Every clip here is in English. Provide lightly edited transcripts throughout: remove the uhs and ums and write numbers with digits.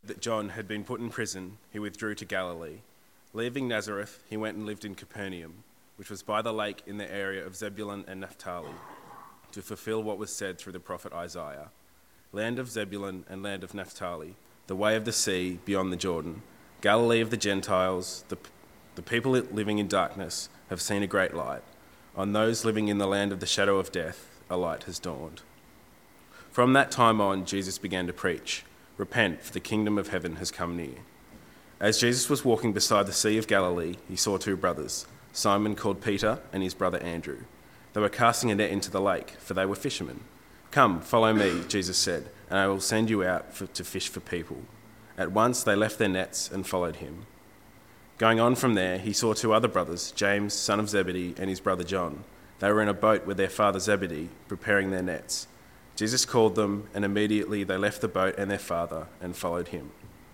that John had been put in prison, he withdrew to Galilee. Leaving Nazareth, he went and lived in Capernaum, which was by the lake in the area of Zebulun and Naphtali, to fulfill what was said through the prophet Isaiah. Land of Zebulun and land of Naphtali, the way of the sea beyond the Jordan, Galilee of the Gentiles, the people living in darkness have seen a great light. On those living in the land of the shadow of death, a light has dawned. From that time on, Jesus began to preach, "Repent, for the kingdom of heaven has come near." As Jesus was walking beside the Sea of Galilee, he saw two brothers, Simon called Peter and his brother Andrew. They were casting a net into the lake, for they were fishermen. "Come, follow me," Jesus said, "and I will send you out to fish for people." At once they left their nets and followed him. Going on from there, he saw two other brothers, James, son of Zebedee, and his brother John. They were in a boat with their father Zebedee, preparing their nets. Jesus called them, and immediately they left the boat and their father and followed him.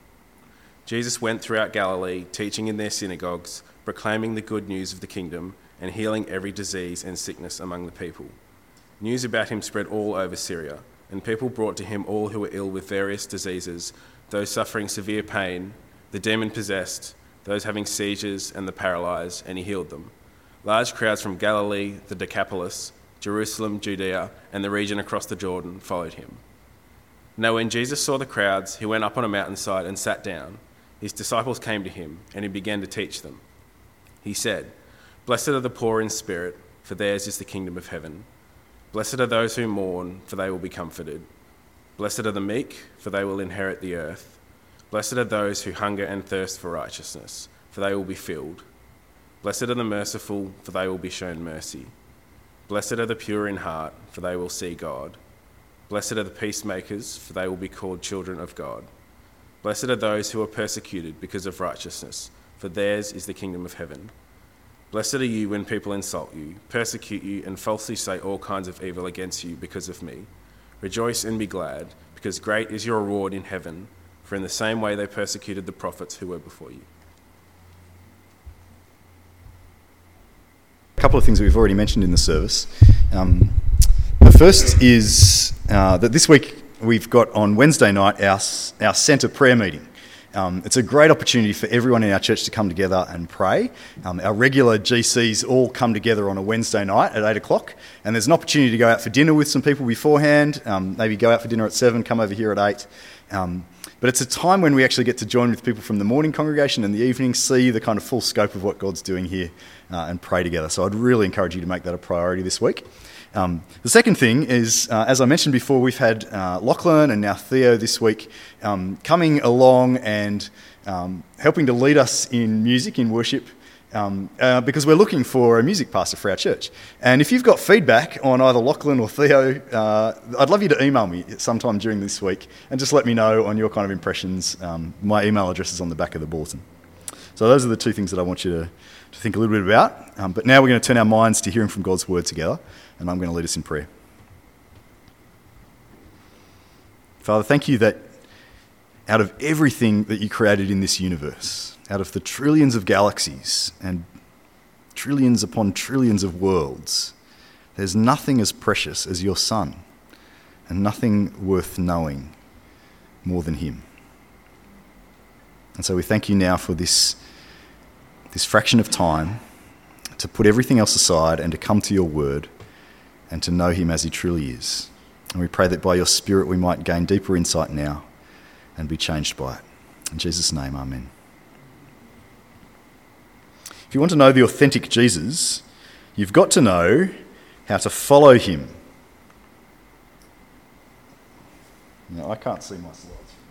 Jesus went throughout Galilee, teaching in their synagogues, proclaiming the good news of the kingdom, and healing every disease and sickness among the people. News about him spread all over Syria, and people brought to him all who were ill with various diseases, those suffering severe pain, the demon-possessed, those having seizures, and the paralyzed, and he healed them. Large crowds from Galilee, the Decapolis, Jerusalem, Judea, and the region across the Jordan followed him. Now when Jesus saw the crowds, he went up on a mountainside and sat down. His disciples came to him, and he began to teach them. He said, "Blessed are the poor in spirit, for theirs is the kingdom of heaven. Blessed are those who mourn, for they will be comforted. Blessed are the meek, for they will inherit the earth. Blessed are those who hunger and thirst for righteousness, for they will be filled. Blessed are the merciful, for they will be shown mercy. Blessed are the pure in heart, for they will see God. Blessed are the peacemakers, for they will be called children of God. Blessed are those who are persecuted because of righteousness, for theirs is the kingdom of heaven. Blessed are you when people insult you, persecute you, and falsely say all kinds of evil against you because of me. Rejoice and be glad, because great is your reward in heaven, for in the same way they persecuted the prophets who were before you." A couple of things we've already mentioned in the service. The first is that this week we've got on Wednesday night our centre prayer meeting. It's a great opportunity for everyone in our church to come together and pray. Our regular GCs all come together on a Wednesday night at 8 o'clock, and there's an opportunity to go out for dinner with some people beforehand, maybe go out for dinner at 7, come over here at 8. But it's a time when we actually get to join with people from the morning congregation and the evening, see the kind of full scope of what God's doing here, and pray together. So I'd really encourage you to make that a priority this week. The second thing is, as I mentioned before, we've had Lachlan and now Theo this week coming along and helping to lead us in music, in worship, because we're looking for a music pastor for our church. And if you've got feedback on either Lachlan or Theo, I'd love you to email me sometime during this week and just let me know on your kind of impressions. My email address is on the back of the bulletin. So those are the two things that I want you to think a little bit about. But now we're going to turn our minds to hearing from God's word together, and I'm going to lead us in prayer. Father, thank you that out of everything that you created in this universe, out of the trillions of galaxies and trillions upon trillions of worlds, there's nothing as precious as your Son, and nothing worth knowing more than him. And so we thank you now for this fraction of time to put everything else aside and to come to your word and to know him as he truly is. And we pray that by your Spirit we might gain deeper insight now and be changed by it. In Jesus' name, amen. If you want to know the authentic Jesus, you've got to know how to follow him. Now, I can't see my slides.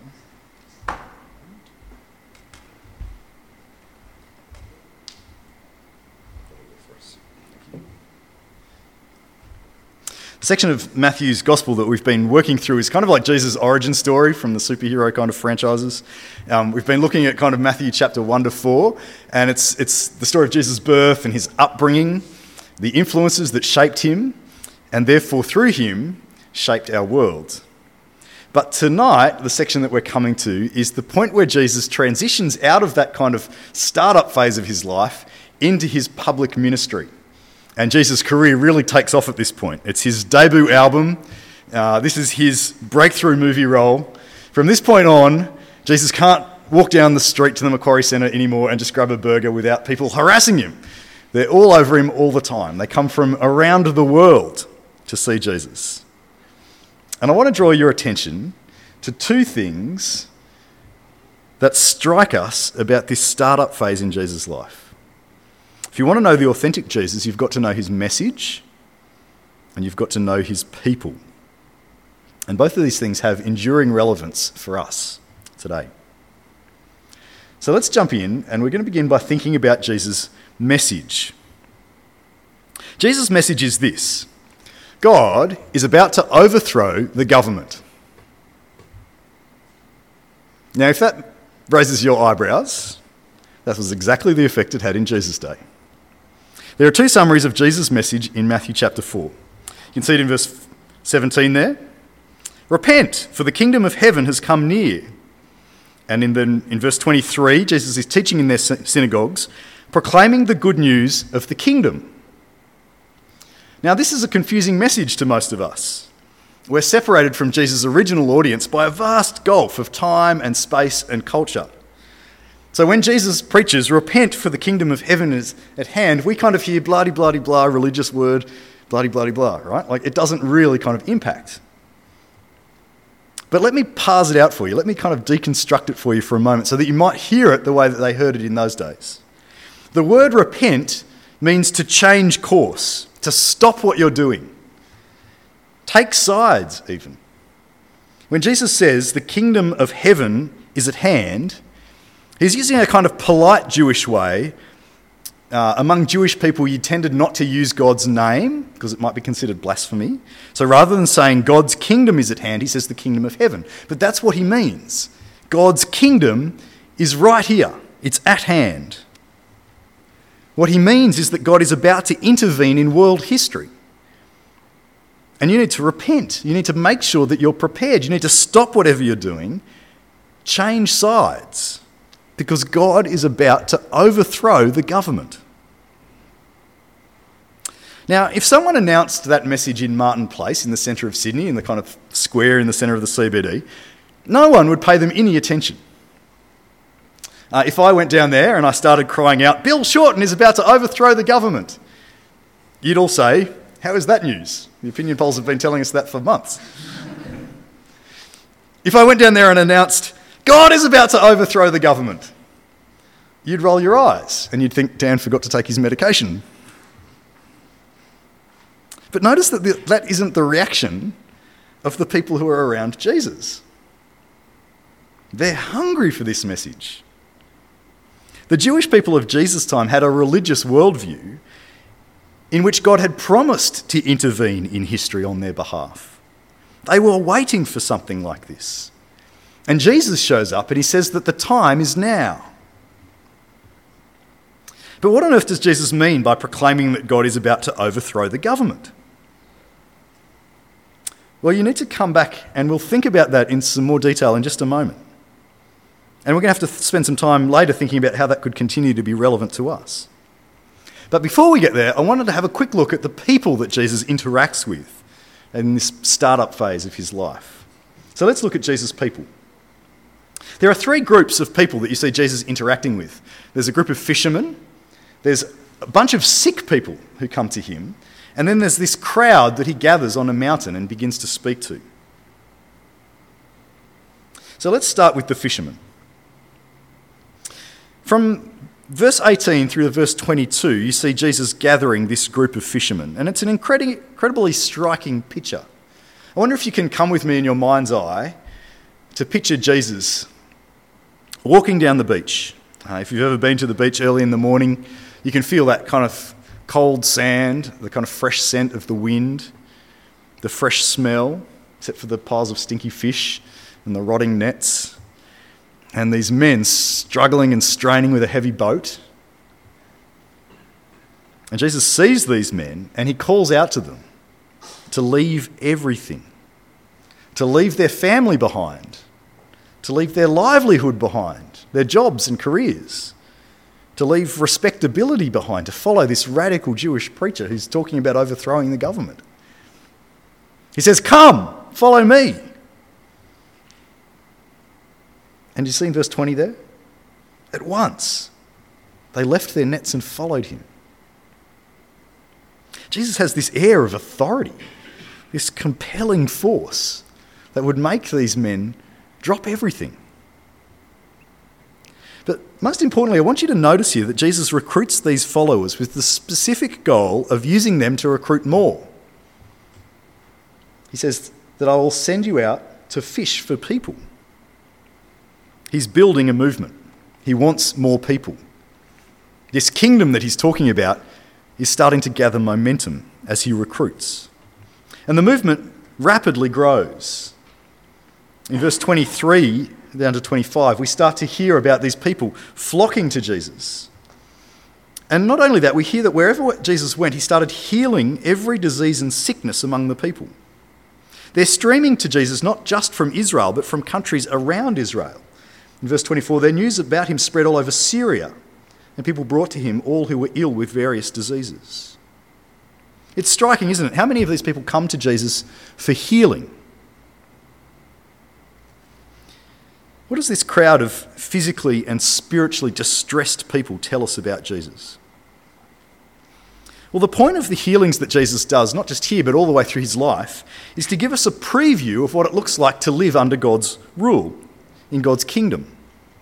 The section of Matthew's Gospel that we've been working through is kind of like Jesus' origin story from the superhero kind of franchises. We've been looking at kind of Matthew chapter 1 to 4, and it's the story of Jesus' birth and his upbringing, the influences that shaped him, and therefore through him shaped our world. But tonight, the section that we're coming to is the point where Jesus transitions out of that kind of startup phase of his life into his public ministry. And Jesus' career really takes off at this point. It's his debut album. This is his breakthrough movie role. From this point on, Jesus can't walk down the street to the Macquarie Centre anymore and just grab a burger without people harassing him. They're all over him all the time. They come from around the world to see Jesus. And I want to draw your attention to two things that strike us about this startup phase in Jesus' life. If you want to know the authentic Jesus, you've got to know his message and you've got to know his people. And both of these things have enduring relevance for us today. So let's jump in, and we're going to begin by thinking about Jesus' message. Jesus' message is this: God is about to overthrow the government. Now, if that raises your eyebrows, that was exactly the effect it had in Jesus' day. There are two summaries of Jesus' message in Matthew chapter 4. You can see it in verse 17 there. Repent, for the kingdom of heaven has come near. And in verse 23, Jesus is teaching in their synagogues, proclaiming the good news of the kingdom. Now, this is a confusing message to most of us. We're separated from Jesus' original audience by a vast gulf of time and space and culture. So when Jesus preaches, repent for the kingdom of heaven is at hand, we kind of hear blah-de-blah-de-blah, religious word, blah-de-blah-de-blah, right? Like it doesn't really kind of impact. But let me parse it out for you. Let me kind of deconstruct it for you for a moment so that you might hear it the way that they heard it in those days. The word repent means to change course, to stop what you're doing. Take sides, even. When Jesus says the kingdom of heaven is at hand, he's using a kind of polite Jewish way. Among Jewish people, you tended not to use God's name because it might be considered blasphemy. So rather than saying God's kingdom is at hand, he says the kingdom of heaven. But that's what he means. God's kingdom is right here. It's at hand. What he means is that God is about to intervene in world history. And you need to repent. You need to make sure that you're prepared. You need to stop whatever you're doing, change sides, because God is about to overthrow the government. Now, if someone announced that message in Martin Place in the centre of Sydney, in the kind of square in the centre of the CBD, no one would pay them any attention. If I went down there and I started crying out, Bill Shorten is about to overthrow the government, you'd all say, how is that news? The opinion polls have been telling us that for months. If I went down there and announced, God is about to overthrow the government, you'd roll your eyes and you'd think Dan forgot to take his medication. But notice that that isn't the reaction of the people who are around Jesus. They're hungry for this message. The Jewish people of Jesus' time had a religious worldview in which God had promised to intervene in history on their behalf. They were waiting for something like this. And Jesus shows up and he says that the time is now. But what on earth does Jesus mean by proclaiming that God is about to overthrow the government? Well, you need to come back and we'll think about that in some more detail in just a moment. And we're going to have to spend some time later thinking about how that could continue to be relevant to us. But before we get there, I wanted to have a quick look at the people that Jesus interacts with in this startup phase of his life. So let's look at Jesus' people. There are three groups of people that you see Jesus interacting with. There's a group of fishermen, there's a bunch of sick people who come to him, and then there's this crowd that he gathers on a mountain and begins to speak to. So let's start with the fishermen. From verse 18 through to verse 22, you see Jesus gathering this group of fishermen, and it's an incredibly striking picture. I wonder if you can come with me in your mind's eye to picture Jesus walking down the beach. If you've ever been to the beach early in the morning, you can feel that kind of cold sand, the kind of fresh scent of the wind, the fresh smell, except for the piles of stinky fish and the rotting nets, and these men struggling and straining with a heavy boat. And Jesus sees these men and he calls out to them to leave everything, to leave their family behind, to leave their livelihood behind, their jobs and careers, to leave respectability behind, to follow this radical Jewish preacher who's talking about overthrowing the government. He says, "Come, follow me." And you see in verse 20 there? At once, they left their nets and followed him. Jesus has this air of authority, this compelling force that would make these men drop everything. But most importantly, I want you to notice here that Jesus recruits these followers with the specific goal of using them to recruit more. He says that I will send you out to fish for people. He's building a movement. He wants more people. This kingdom that he's talking about is starting to gather momentum as he recruits. And the movement rapidly grows. In verse 23 down to 25, we start to hear about these people flocking to Jesus. And not only that, we hear that wherever Jesus went, he started healing every disease and sickness among the people. They're streaming to Jesus not just from Israel, but from countries around Israel. In verse 24, their news about him spread all over Syria, and people brought to him all who were ill with various diseases. It's striking, isn't it? How many of these people come to Jesus for healing? What does this crowd of physically and spiritually distressed people tell us about Jesus? Well, the point of the healings that Jesus does, not just here but all the way through his life, is to give us a preview of what it looks like to live under God's rule, in God's kingdom.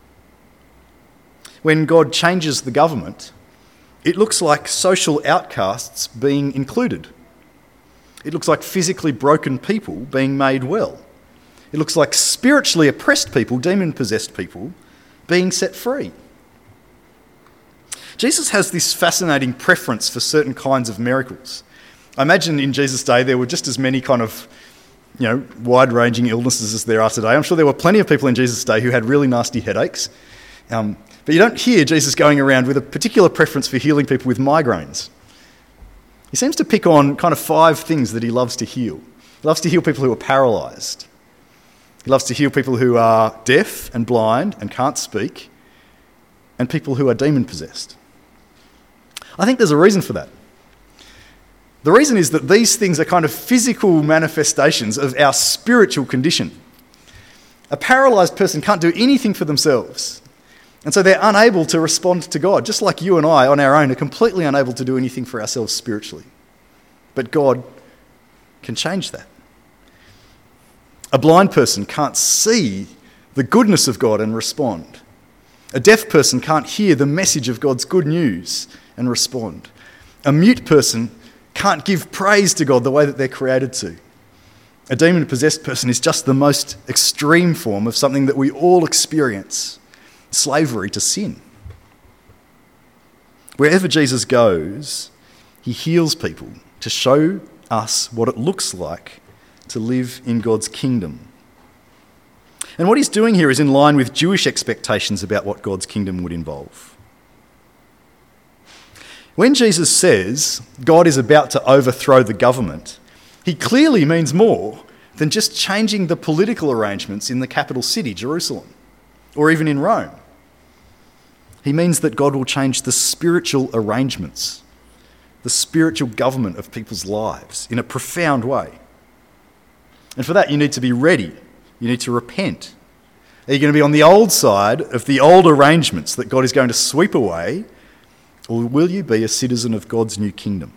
When God changes the government, it looks like social outcasts being included. It looks like physically broken people being made well. It looks like spiritually oppressed people, demon-possessed people, being set free. Jesus has this fascinating preference for certain kinds of miracles. I imagine in Jesus' day there were just as many kind of, wide-ranging illnesses as there are today. I'm sure there were plenty of people in Jesus' day who had really nasty headaches. But you don't hear Jesus going around with a particular preference for healing people with migraines. He seems to pick on kind of 5 things that he loves to heal. He loves to heal people who are paralysed. He loves to heal people who are deaf and blind and can't speak, and people who are demon-possessed. I think there's a reason for that. The reason is that these things are kind of physical manifestations of our spiritual condition. A paralysed person can't do anything for themselves, and so they're unable to respond to God, just like you and I on our own are completely unable to do anything for ourselves spiritually. But God can change that. A blind person can't see the goodness of God and respond. A deaf person can't hear the message of God's good news and respond. A mute person can't give praise to God the way that they're created to. A demon-possessed person is just the most extreme form of something that we all experience, slavery to sin. Wherever Jesus goes, he heals people to show us what it looks like to live in God's kingdom. And what he's doing here is in line with Jewish expectations about what God's kingdom would involve. When Jesus says God is about to overthrow the government, he clearly means more than just changing the political arrangements in the capital city, Jerusalem, or even in Rome. He means that God will change the spiritual arrangements, the spiritual government of people's lives in a profound way. And for that, you need to be ready. You need to repent. Are you going to be on the old side of the old arrangements that God is going to sweep away, or will you be a citizen of God's new kingdom?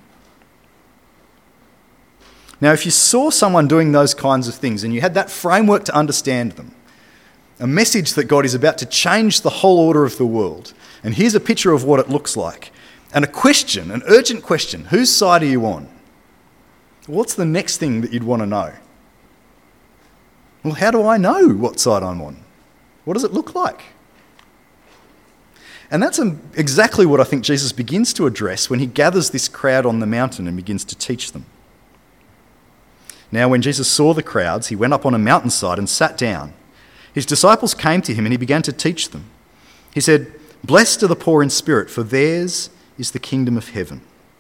Now, if you saw someone doing those kinds of things and you had that framework to understand them, a message that God is about to change the whole order of the world, and here's a picture of what it looks like, and a question, an urgent question, whose side are you on? What's the next thing that you'd want to know? Well, how do I know what side I'm on? What does it look like? And that's exactly what I think Jesus begins to address when he gathers this crowd on the mountain and begins to teach them. Now, when Jesus saw the crowds, he went up on a mountainside and sat down. His disciples came to him and he began to teach them. He said, "Blessed are the poor in spirit, for theirs is the kingdom of heaven."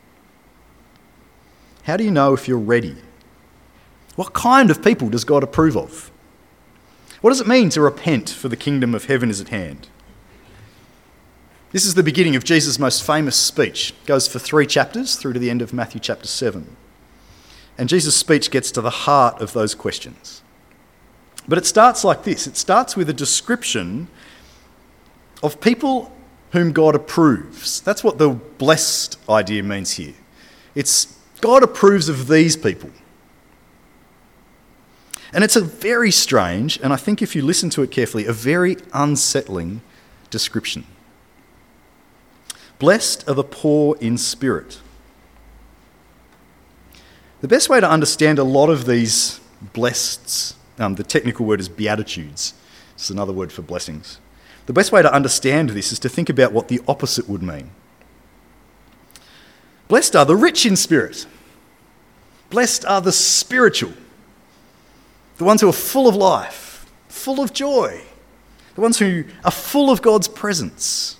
How do you know if you're ready? What kind of people does God approve of? What does it mean to repent, for the kingdom of heaven is at hand? This is the beginning of Jesus' most famous speech. It goes for 3 chapters through to the end of Matthew chapter 7. And Jesus' speech gets to the heart of those questions. But it starts like this. It starts with a description of people whom God approves. That's what the blessed idea means here. It's God approves of these people. And it's a very strange, and I think if you listen to it carefully, a very unsettling description. Blessed are the poor in spirit. The best way to understand a lot of these blesseds, the technical word is beatitudes. It's another word for blessings. The best way to understand this is to think about what the opposite would mean. Blessed are the rich in spirit. Blessed are the spiritual. The ones who are full of life, full of joy. The ones who are full of God's presence.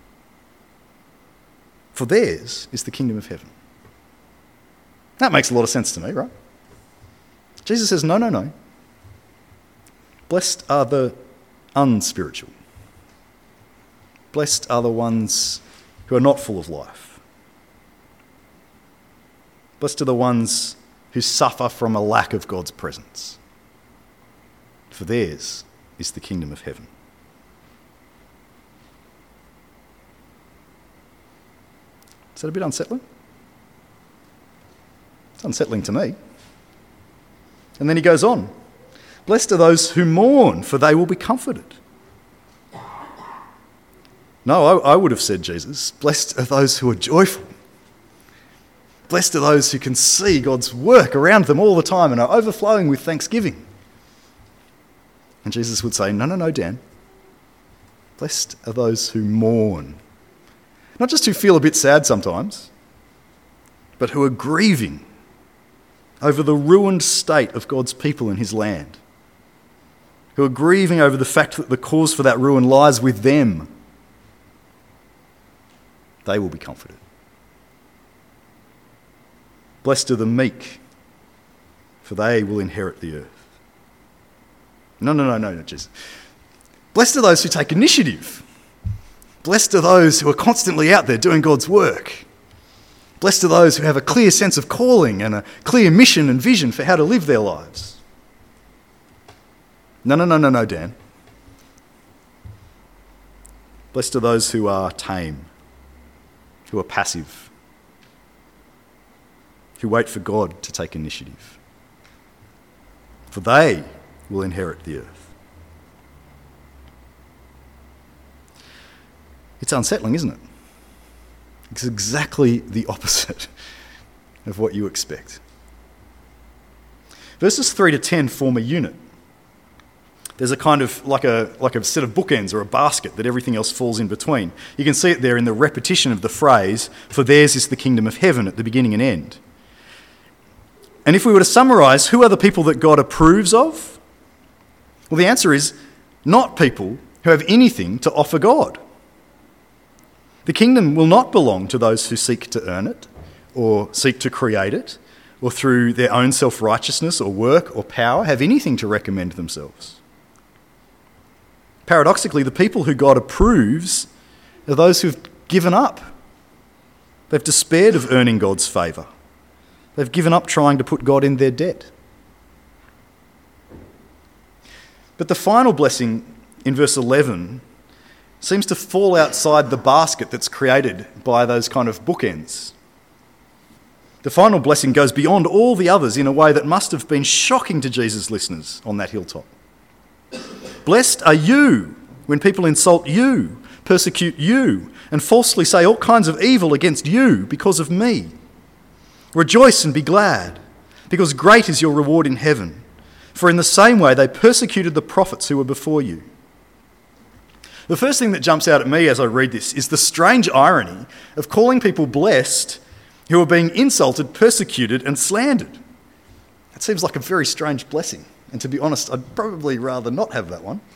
For theirs is the kingdom of heaven. That makes a lot of sense to me, right? Jesus says, no. Blessed are the unspiritual. Blessed are the ones who are not full of life. Blessed are the ones who suffer from a lack of God's presence. For theirs is the kingdom of heaven. Is that a bit unsettling? It's unsettling to me. And then he goes on. Blessed are those who mourn, for they will be comforted. No, I would have said, Jesus, blessed are those who are joyful. Blessed are those who can see God's work around them all the time and are overflowing with thanksgiving. And Jesus would say, no, Dan. Blessed are those who mourn. Not just who feel a bit sad sometimes, but who are grieving over the ruined state of God's people in his land. Who are grieving over the fact that the cause for that ruin lies with them. They will be comforted. Blessed are the meek, for they will inherit the earth. No, Jesus. Blessed are those who take initiative. Blessed are those who are constantly out there doing God's work. Blessed are those who have a clear sense of calling and a clear mission and vision for how to live their lives. No, Dan. Blessed are those who are tame, who are passive, who wait for God to take initiative. For they will inherit the earth. It's unsettling, isn't it? It's exactly the opposite of what you expect. Verses 3 to 10 form a unit. There's a kind of like a set of bookends or a basket that everything else falls in between. You can see it there in the repetition of the phrase, for theirs is the kingdom of heaven at the beginning and end. And if we were to summarise, who are the people that God approves of? Well, the answer is not people who have anything to offer God. The kingdom will not belong to those who seek to earn it or seek to create it or through their own self-righteousness or work or power have anything to recommend themselves. Paradoxically, the people who God approves are those who've given up. They've despaired of earning God's favour. They've given up trying to put God in their debt. But the final blessing in verse 11 seems to fall outside the basket that's created by those kind of bookends. The final blessing goes beyond all the others in a way that must have been shocking to Jesus' listeners on that hilltop. Blessed are you when people insult you, persecute you, and falsely say all kinds of evil against you because of me. Rejoice and be glad, because great is your reward in heaven. For in the same way they persecuted the prophets who were before you. The first thing that jumps out at me as I read this is the strange irony of calling people blessed who are being insulted, persecuted, and slandered. It seems like a very strange blessing. And to be honest, I'd probably rather not have that one.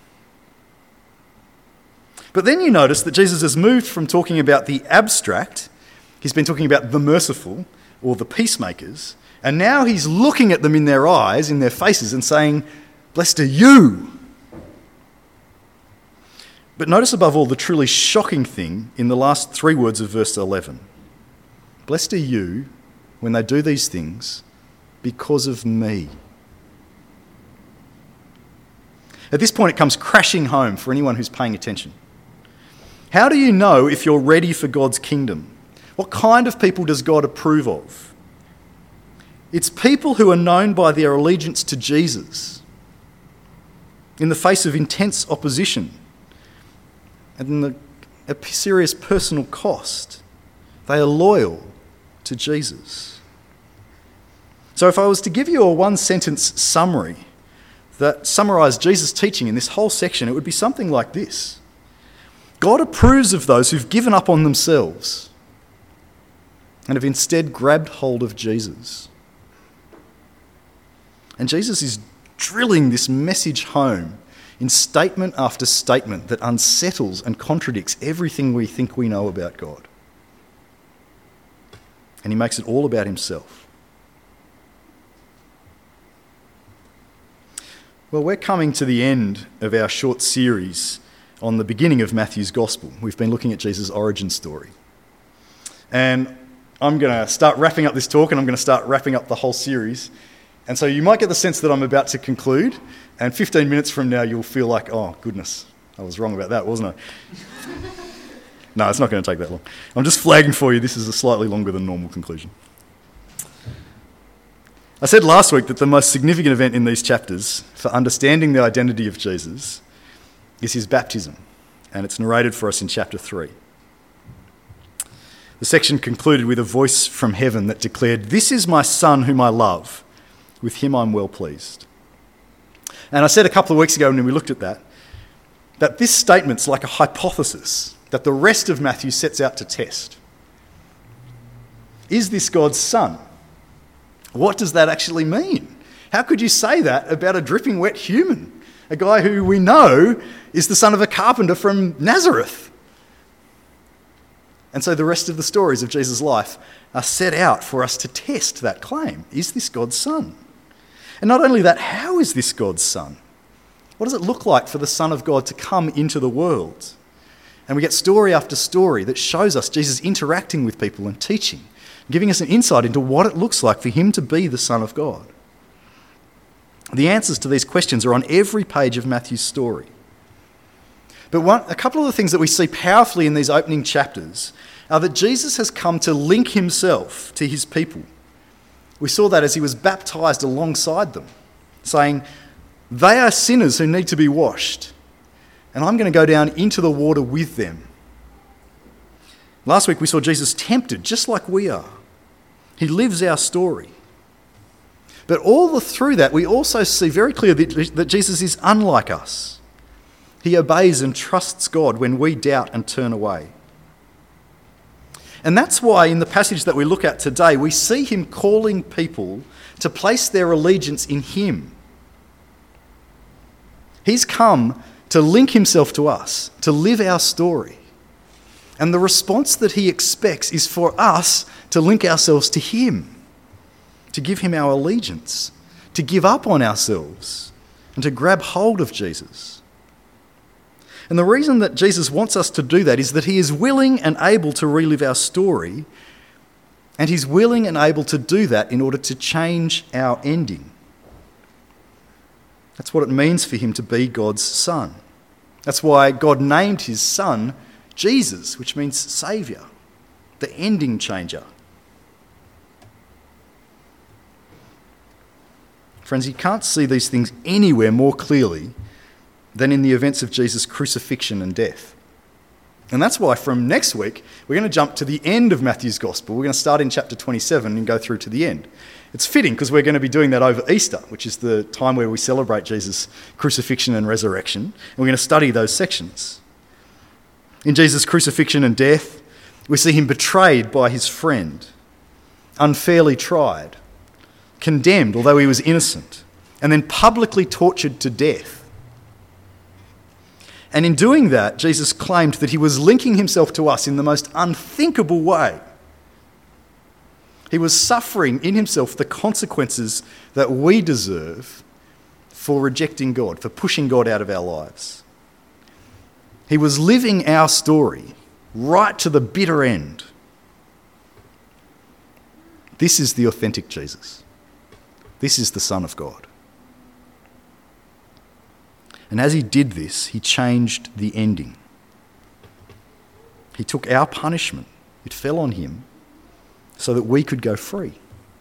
But then you notice that Jesus has moved from talking about the abstract, he's been talking about the merciful or the peacemakers, and now he's looking at them in their eyes, in their faces, and saying, blessed are you. But notice above all the truly shocking thing in the last 3 words of verse 11. Blessed are you when they do these things because of me. At this point, it comes crashing home for anyone who's paying attention. How do you know if you're ready for God's kingdom? What kind of people does God approve of? It's people who are known by their allegiance to Jesus in the face of intense opposition and a serious personal cost. They are loyal to Jesus. So if I was to give you a one-sentence summary that summarised Jesus' teaching in this whole section, it would be something like this. God approves of those who've given up on themselves and have instead grabbed hold of Jesus. And Jesus is drilling this message home in statement after statement that unsettles and contradicts everything we think we know about God. And he makes it all about himself. Well, we're coming to the end of our short series on the beginning of Matthew's Gospel. We've been looking at Jesus' origin story. And I'm going to start wrapping up this talk, and I'm going to start wrapping up the whole series. And so you might get the sense that I'm about to conclude, and 15 minutes from now you'll feel like, oh, goodness, I was wrong about that, wasn't I? No, it's not going to take that long. I'm just flagging for you, this is a slightly longer than normal conclusion. I said last week that the most significant event in these chapters for understanding the identity of Jesus is his baptism, and it's narrated for us in chapter 3. The section concluded with a voice from heaven that declared, "This is my Son whom I love, with him I'm well pleased." And I said a couple of weeks ago when we looked at that this statement's like a hypothesis that the rest of Matthew sets out to test. Is this God's Son? What does that actually mean? How could you say that about a dripping wet human? A guy who we know is the son of a carpenter from Nazareth. And so the rest of the stories of Jesus' life are set out for us to test that claim. Is this God's Son? And not only that, how is this God's Son? What does it look like for the Son of God to come into the world? And we get story after story that shows us Jesus interacting with people and teaching, giving us an insight into what it looks like for him to be the Son of God. The answers to these questions are on every page of Matthew's story. But a couple of the things that we see powerfully in these opening chapters are that Jesus has come to link himself to his people. We saw that as he was baptised alongside them, saying, they are sinners who need to be washed, and I'm going to go down into the water with them. Last week we saw Jesus tempted just like we are. He lives our story. But all through that, we also see very clearly that Jesus is unlike us. He obeys and trusts God when we doubt and turn away. And that's why in the passage that we look at today, we see him calling people to place their allegiance in him. He's come to link himself to us, to live our story. And the response that he expects is for us to link ourselves to him, to give him our allegiance, to give up on ourselves, and to grab hold of Jesus. And the reason that Jesus wants us to do that is that he is willing and able to relive our story, and he's willing and able to do that in order to change our ending. That's what it means for him to be God's Son. That's why God named his Son Jesus, which means Saviour, the ending changer. Friends, you can't see these things anywhere more clearly than in the events of Jesus' crucifixion and death. And that's why from next week, we're going to jump to the end of Matthew's Gospel. We're going to start in chapter 27 and go through to the end. It's fitting because we're going to be doing that over Easter, which is the time where we celebrate Jesus' crucifixion and resurrection. And we're going to study those sections. In Jesus' crucifixion and death, we see him betrayed by his friend, unfairly tried, condemned although he was innocent, and then publicly tortured to death. And in doing that, Jesus claimed that he was linking himself to us in the most unthinkable way. He was suffering in himself the consequences that we deserve for rejecting God, for pushing God out of our lives. He was living our story right to the bitter end. This is the authentic Jesus. This is the Son of God. And as he did this, he changed the ending. He took our punishment. It fell on him so that we could go free.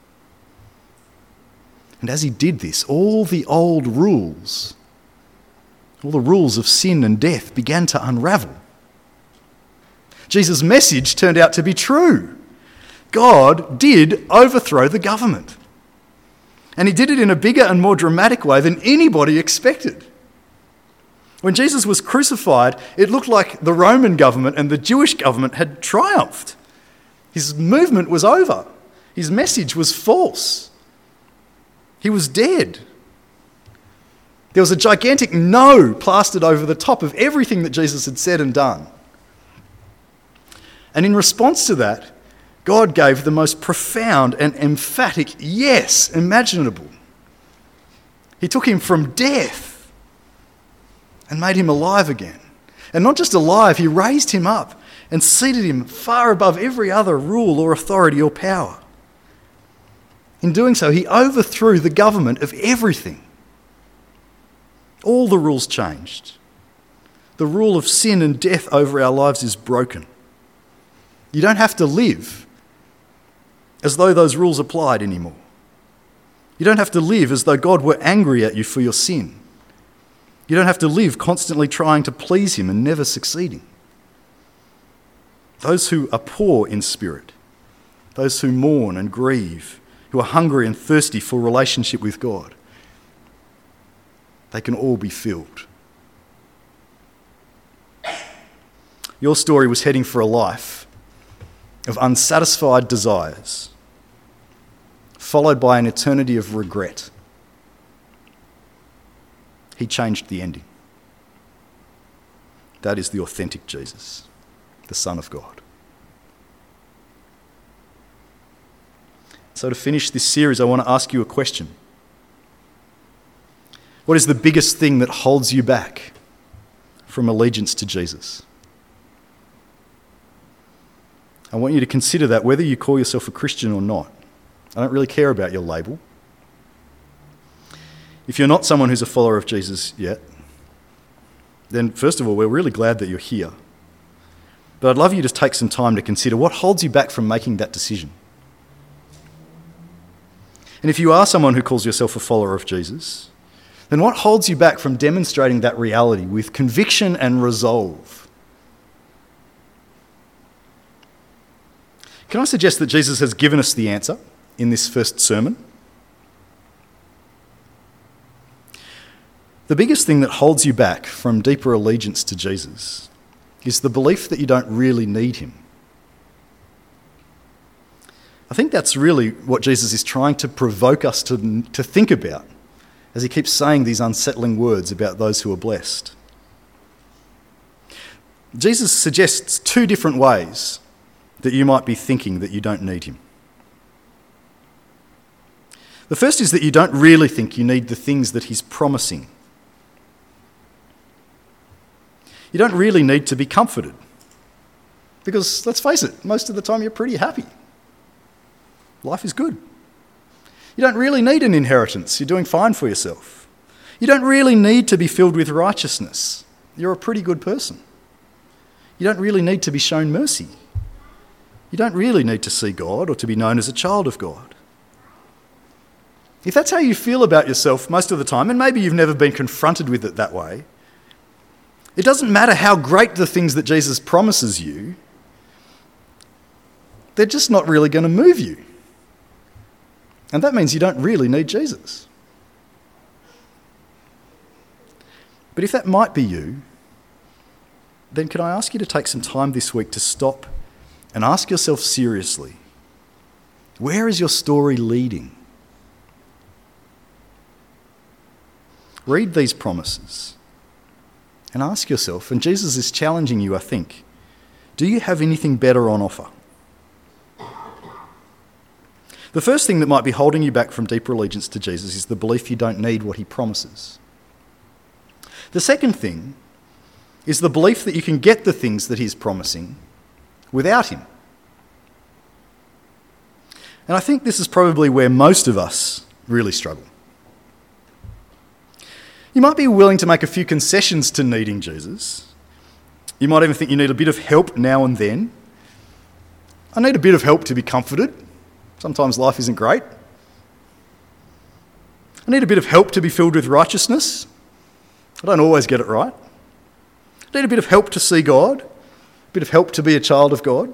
And as he did this, all the old rules, all the rules of sin and death began to unravel. Jesus' message turned out to be true. God did overthrow the government. And he did it in a bigger and more dramatic way than anybody expected. When Jesus was crucified, it looked like the Roman government and the Jewish government had triumphed. His movement was over. His message was false. He was dead. There was a gigantic no plastered over the top of everything that Jesus had said and done. And in response to that, God gave the most profound and emphatic yes imaginable. He took him from death and made him alive again. And not just alive, he raised him up and seated him far above every other rule or authority or power. In doing so, he overthrew the government of everything. All the rules changed. The rule of sin and death over our lives is broken. You don't have to live as though those rules applied anymore. You don't have to live as though God were angry at you for your sin. You don't have to live constantly trying to please him and never succeeding. Those who are poor in spirit, those who mourn and grieve, who are hungry and thirsty for relationship with God, they can all be filled. Your story was heading for a life of unsatisfied desires, followed by an eternity of regret. He changed the ending. That is the authentic Jesus, the Son of God. So to finish this series, I want to ask you a question. What is the biggest thing that holds you back from allegiance to Jesus? I want you to consider that whether you call yourself a Christian or not. I don't really care about your label. If you're not someone who's a follower of Jesus yet, then first of all, we're really glad that you're here. But I'd love you to take some time to consider what holds you back from making that decision. And if you are someone who calls yourself a follower of Jesus, then what holds you back from demonstrating that reality with conviction and resolve? Can I suggest that Jesus has given us the answer in this first sermon? The biggest thing that holds you back from deeper allegiance to Jesus is the belief that you don't really need him. I think that's really what Jesus is trying to provoke us to think about as he keeps saying these unsettling words about those who are blessed. Jesus suggests two different ways that you might be thinking that you don't need him. The first is that you don't really think you need the things that he's promising. You don't really need to be comforted. Because, let's face it, most of the time you're pretty happy. Life is good. You don't really need an inheritance. You're doing fine for yourself. You don't really need to be filled with righteousness. You're a pretty good person. You don't really need to be shown mercy. You don't really need to see God or to be known as a child of God. If that's how you feel about yourself most of the time, and maybe you've never been confronted with it that way, it doesn't matter how great the things that Jesus promises you, they're just not really going to move you. And that means you don't really need Jesus. But if that might be you, then can I ask you to take some time this week to stop and ask yourself seriously, where is your story leading? Read these promises and ask yourself, and Jesus is challenging you, I think, do you have anything better on offer? The first thing that might be holding you back from deeper allegiance to Jesus is the belief you don't need what he promises. The second thing is the belief that you can get the things that he's promising without him. And I think this is probably where most of us really struggle. You might be willing to make a few concessions to needing Jesus. You might even think you need a bit of help now and then. I need a bit of help to be comforted. Sometimes life isn't great. I need a bit of help to be filled with righteousness. I don't always get it right. I need a bit of help to see God, a bit of help to be a child of God.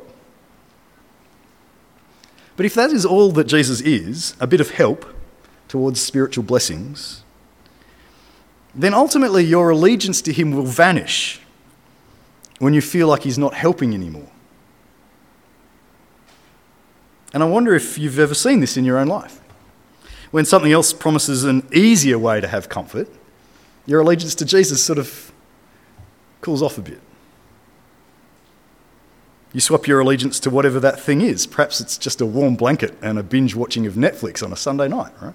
But if that is all that Jesus is, a bit of help towards spiritual blessings, then ultimately your allegiance to him will vanish when you feel like he's not helping anymore. And I wonder if you've ever seen this in your own life. When something else promises an easier way to have comfort, your allegiance to Jesus sort of cools off a bit. You swap your allegiance to whatever that thing is. Perhaps it's just a warm blanket and a binge watching of Netflix on a Sunday night, right?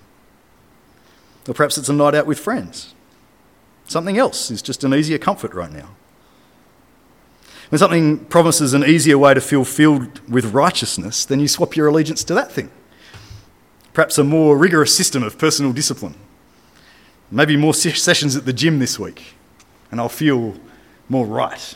Or perhaps it's a night out with friends. Something else is just an easier comfort right now. When something promises an easier way to feel filled with righteousness, then you swap your allegiance to that thing. Perhaps a more rigorous system of personal discipline. Maybe more sessions at the gym this week, and I'll feel more right.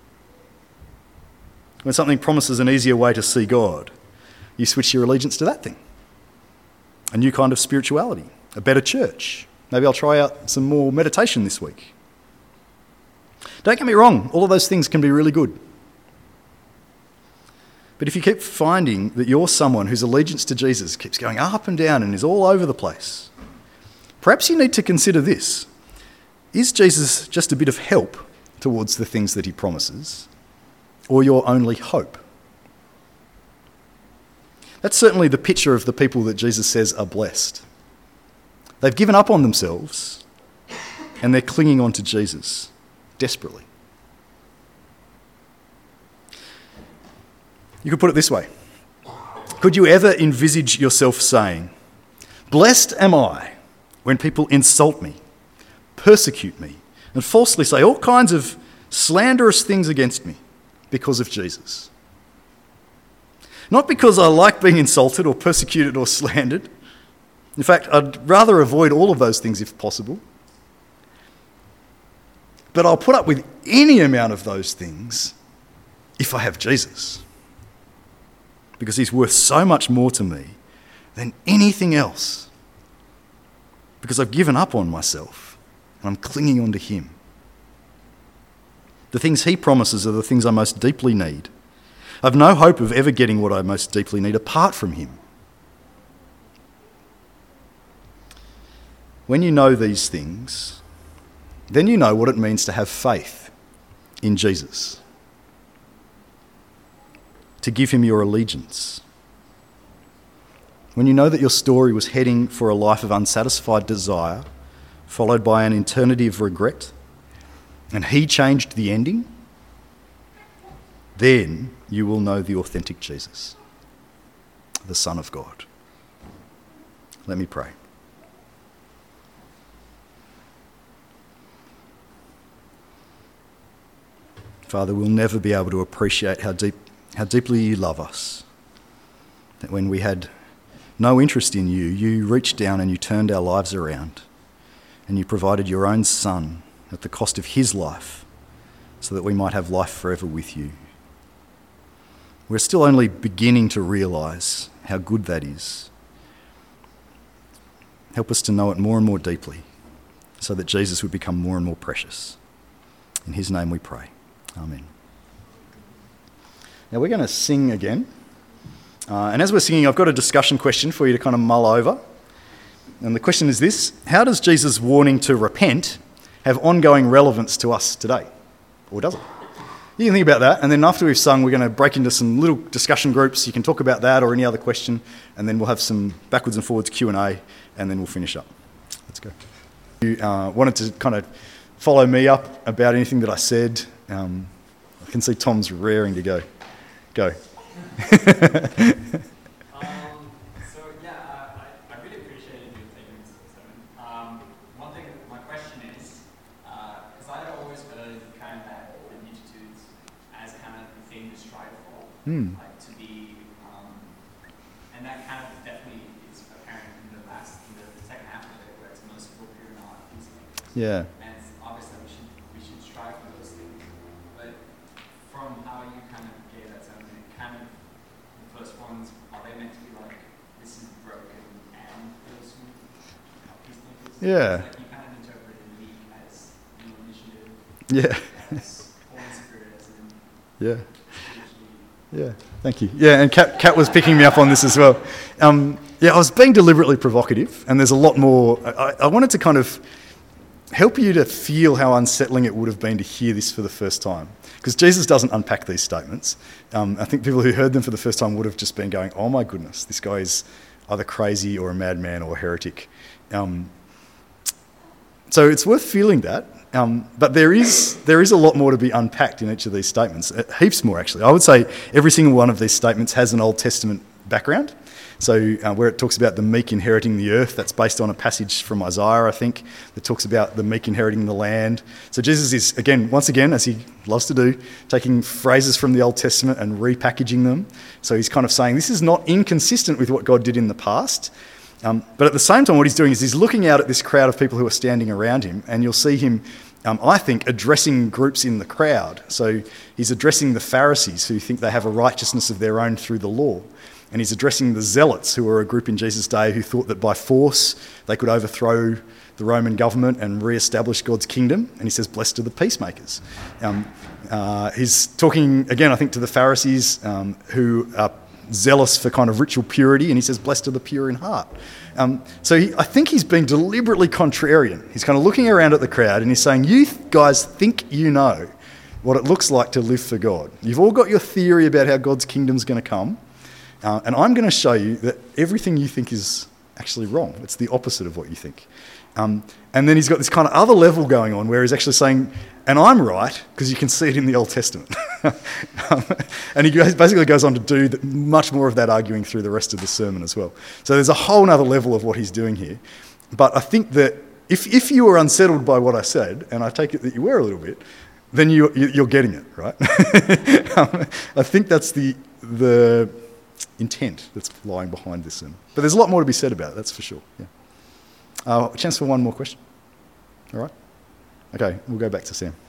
When something promises an easier way to see God, you switch your allegiance to that thing. A new kind of spirituality, a better church. Maybe I'll try out some more meditation this week. Don't get me wrong, all of those things can be really good. But if you keep finding that you're someone whose allegiance to Jesus keeps going up and down and is all over the place, perhaps you need to consider this. Is Jesus just a bit of help towards the things that he promises, or your only hope? That's certainly the picture of the people that Jesus says are blessed. They've given up on themselves and they're clinging on to Jesus desperately. You could put it this way. Could you ever envisage yourself saying, "Blessed am I when people insult me, persecute me, and falsely say all kinds of slanderous things against me because of Jesus"? Not because I like being insulted or persecuted or slandered. In fact, I'd rather avoid all of those things if possible. But I'll put up with any amount of those things if I have Jesus. Because he's worth so much more to me than anything else. Because I've given up on myself and I'm clinging on to him. The things he promises are the things I most deeply need. I've no hope of ever getting what I most deeply need apart from him. When you know these things, then you know what it means to have faith in Jesus. To give him your allegiance. When you know that your story was heading for a life of unsatisfied desire, followed by an eternity of regret, and he changed the ending, then you will know the authentic Jesus, the Son of God. Let me pray. Father, we'll never be able to appreciate how deeply you love us. That when we had no interest in you, you reached down and you turned our lives around and you provided your own Son at the cost of his life so that we might have life forever with you. We're still only beginning to realise how good that is. Help us to know it more and more deeply so that Jesus would become more and more precious. In his name we pray. Amen. Now we're going to sing again. And as we're singing, I've got a discussion question for you to kind of mull over. And the question is this: how does Jesus' warning to repent have ongoing relevance to us today? Or does it? You can think about that, and then after we've sung, we're going to break into some little discussion groups. You can talk about that or any other question, and then we'll have some backwards and forwards Q&A, and then we'll finish up. Let's go. You wanted to kind of follow me up about anything that I said. I can see Tom's raring to go. Go. I really appreciated you taking this sermon. One thing, my question is, because I'd always heard kind of that the Beatitudes as kind of the thing to strive for, like to be, and that kind of definitely is apparent in the second half of it, where it's merciful, pure, and not pleasing. Yeah. And obviously we should strive for those things. But from how you kind of gave that sermon, it kind of, the first ones, are they meant to be like, this is broken and those who help these things? Yeah. It's like you kind of interpreted league as new initiative, Yeah. as Holy Spirit, as in Yeah. spiritually. Yeah, thank you. Yeah, and Kat was picking me up on this as well. Yeah, I was being deliberately provocative, and there's a lot more. I wanted to kind of help you to feel how unsettling it would have been to hear this for the first time. Because Jesus doesn't unpack these statements. I think people who heard them for the first time would have just been going, oh my goodness, this guy is either crazy or a madman or a heretic. So it's worth feeling that. But there is a lot more to be unpacked in each of these statements. Heaps more, actually. I would say every single one of these statements has an Old Testament background. So where it talks about the meek inheriting the earth, that's based on a passage from Isaiah, I think, that talks about the meek inheriting the land. So Jesus is, once again, as he loves to do, taking phrases from the Old Testament and repackaging them. So he's kind of saying this is not inconsistent with what God did in the past. But at the same time, what he's doing is he's looking out at this crowd of people who are standing around him, and you'll see him, I think, addressing groups in the crowd. So he's addressing the Pharisees who think they have a righteousness of their own through the law. And he's addressing the Zealots, who were a group in Jesus' day who thought that by force they could overthrow the Roman government and re-establish God's kingdom. And he says, blessed are the peacemakers. He's talking, again, I think, to the Pharisees who are zealous for kind of ritual purity, and he says, blessed are the pure in heart. I think he's being deliberately contrarian. He's kind of looking around at the crowd and he's saying, you guys think you know what it looks like to live for God. You've all got your theory about how God's kingdom's going to come, and I'm going to show you that everything you think is actually wrong. It's the opposite of what you think. And then he's got this kind of other level going on where he's actually saying, and I'm right, because you can see it in the Old Testament. And he basically goes on to do much more of that arguing through the rest of the sermon as well. So there's a whole other level of what he's doing here. But I think that if you were unsettled by what I said, and I take it that you were a little bit, then you're getting it, right? I think that's the intent that's lying behind this sermon. But there's a lot more to be said about it, that's for sure. Yeah. A chance for one more question. All right? Okay, we'll go back to Sam.